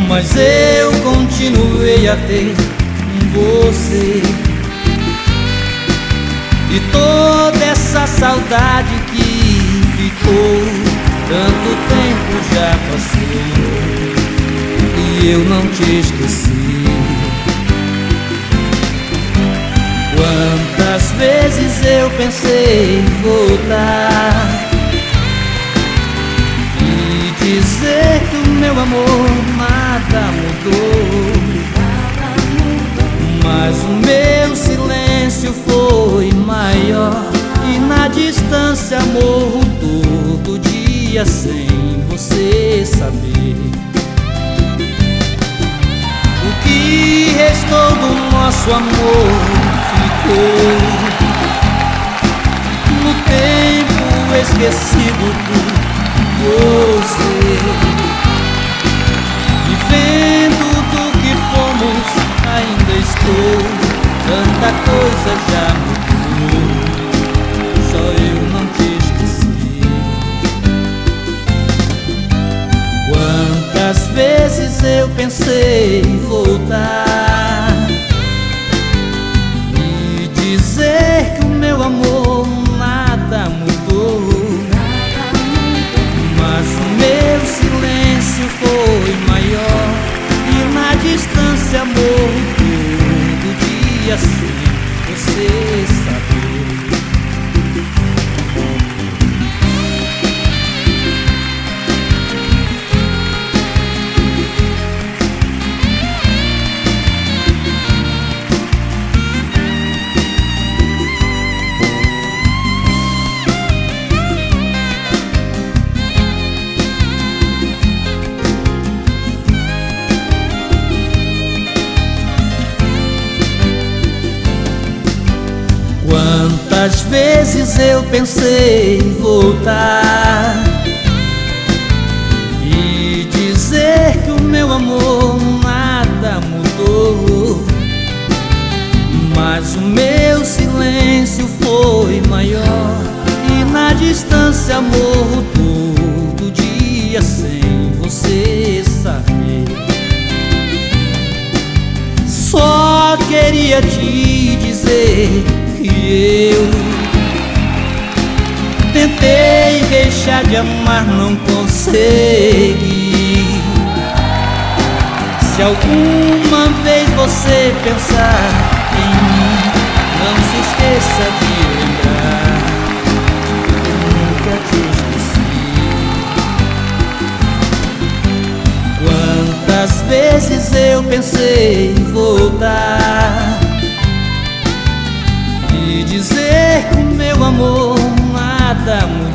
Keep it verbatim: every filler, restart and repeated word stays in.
mas eu continuei a ter você. E toda essa saudade que ficou, tanto tempo já passou e eu não te esqueci. Quantas vezes eu pensei em voltar e dizer que o meu amor nada mudou, mas o meu silêncio foi maior e na distância morro todo dia sem você saber. O que restou do nosso amor ficou no tempo esquecido por você. Vivendo do que fomos, ainda estou, tanta coisa já mudou, só eu não te esqueci. Quantas vezes eu pensei em voltar e dizer que o meu amor nada mudou, mas o meu silêncio foi maior e na distância morro todo dia sem você saber. Quantas vezes eu pensei em voltar e dizer que o meu amor nada mudou, mas o meu silêncio foi maior e na distância morro todo dia sem você saber. Só queria te dizer que eu tentei deixar de amar, não consegui. Se alguma vez você pensar em mim, não se esqueça de lembrar, eu nunca te esqueci. Quantas vezes eu pensei em voltar e dizer que o meu amor nada mudou,